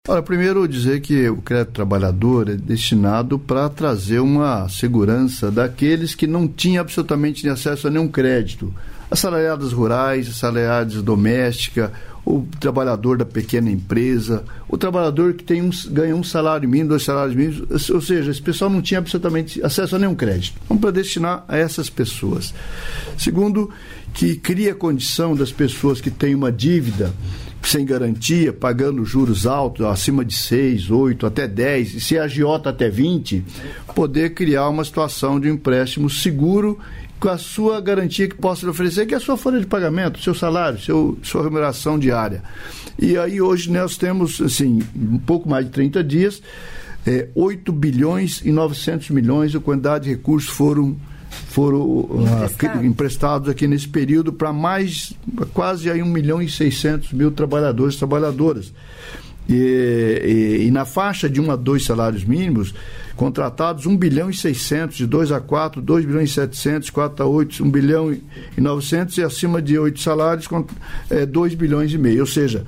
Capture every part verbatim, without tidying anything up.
Olha, primeiro dizer que o crédito trabalhador é destinado para trazer uma segurança daqueles que não tinham absolutamente acesso a nenhum crédito. Assalariadas rurais, assalariadas domésticas, o trabalhador da pequena empresa, o trabalhador que tem um, ganha um salário mínimo, dois salários mínimos, ou seja, esse pessoal não tinha absolutamente acesso a nenhum crédito. Vamos para destinar a essas pessoas. Segundo, que cria a condição das pessoas que têm uma dívida sem garantia, pagando juros altos, acima de seis, oito, até dez, e se a agiota até vinte, poder criar uma situação de empréstimo seguro com a sua garantia que possa lhe oferecer, que é a sua folha de pagamento, seu salário, seu, sua remuneração diária. E aí hoje nós temos, assim, um pouco mais de trinta dias, é, oito bilhões e novecentos milhões de quantidade de recursos foram foram Emprestado. uh, emprestados aqui nesse período para mais, quase aí um milhão e seiscentos mil trabalhadores e trabalhadoras. E, e, e na faixa de um a dois salários mínimos, contratados um bilhão e seiscentos, de dois a quatro, dois bilhões e setecentos, quatro a oito, um bilhão e novecentos, e acima de oito salários, é, dois bilhões e meio, ou seja,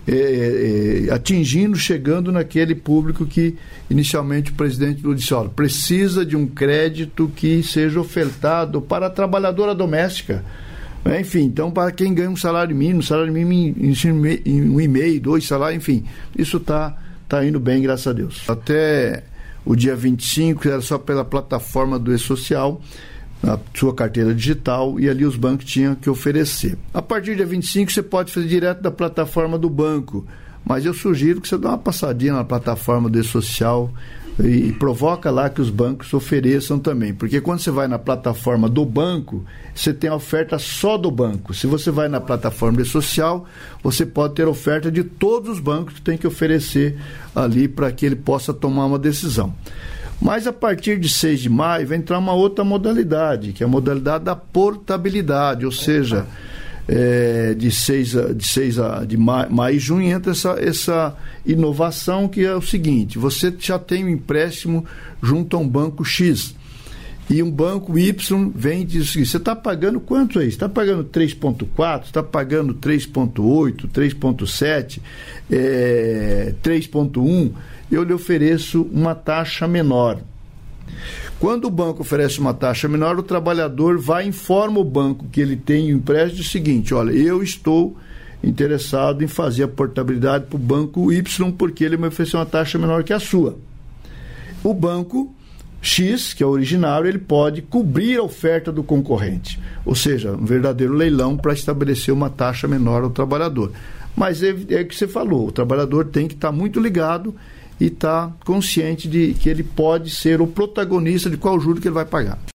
é, é, atingindo, chegando naquele público que inicialmente o presidente Lula disse, olha, precisa de um crédito que seja ofertado para a trabalhadora doméstica. Enfim, então para quem ganha um salário mínimo, salário mínimo em, em um e meio, dois salários, enfim, isso está tá indo bem, graças a Deus. Até o dia vinte e cinco era só pela plataforma do E-Social, a sua carteira digital, e ali os bancos tinham que oferecer. A partir do dia vinte e cinco você pode fazer direto da plataforma do banco, mas eu sugiro que você dê uma passadinha na plataforma do E-Social e provoca lá que os bancos ofereçam também, porque quando você vai na plataforma do banco, você tem a oferta só do banco. Se você vai na plataforma do E-Social, você pode ter oferta de todos os bancos que tem que oferecer ali para que ele possa tomar uma decisão. Mas a partir de seis de maio vai entrar uma outra modalidade, que é a modalidade da portabilidade, ou seja, é, de seis a, de, seis a, de maio, maio e junho entra essa, essa inovação, que é o seguinte: você já tem um empréstimo junto a um banco X e um banco Y vem e diz o seguinte: você está pagando quanto aí? Você está pagando três vírgula quatro, está pagando três vírgula oito, três vírgula sete, é, três vírgula um, eu lhe ofereço uma taxa menor. Quando o banco oferece uma taxa menor, o trabalhador vai e informa o banco que ele tem o empréstimo o seguinte: olha, eu estou interessado em fazer a portabilidade para o banco Y porque ele me ofereceu uma taxa menor que a sua. O banco X, que é o originário, ele pode cobrir a oferta do concorrente, ou seja, um verdadeiro leilão para estabelecer uma taxa menor ao trabalhador. Mas é, é o que você falou, o trabalhador tem que estar muito ligado e estar consciente de que ele pode ser o protagonista de qual juro que ele vai pagar.